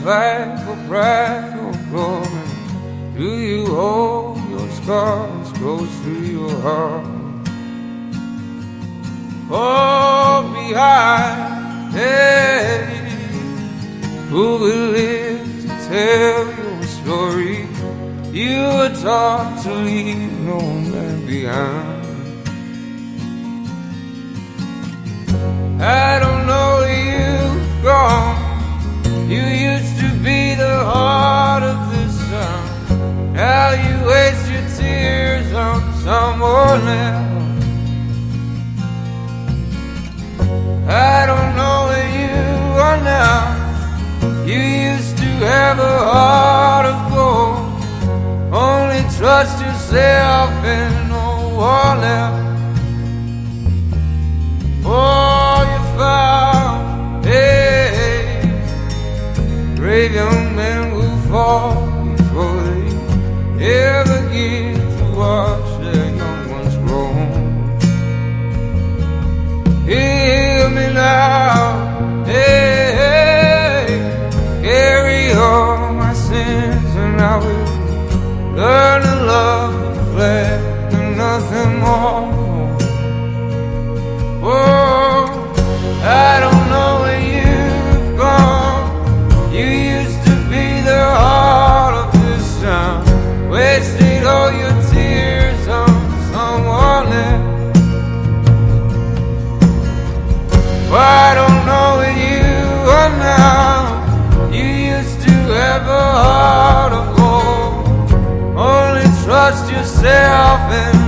Fight for pride or glory? Do you hold your scars close to your heart? Fall behind, hey, who will live to tell your story? You were taught to leave no man behind. I don't know where you've gone. You used to be the heart of this town. Now you waste your tears on someone else. I don't know where you are now. You used to have a heart of gold. Only trust yourself and no one else. Oh, you found, hey, brave young men will fall before they ever get to watch their young ones grow. Hear me now, hey, carry all my sins and I will learn to love the flesh and nothing more. Oh, I don't know where you've gone. You used to be the heart of this town. Wasted all your tears on someone else. I don't know where you are now. You used to have a heart of gold. Only trust yourself and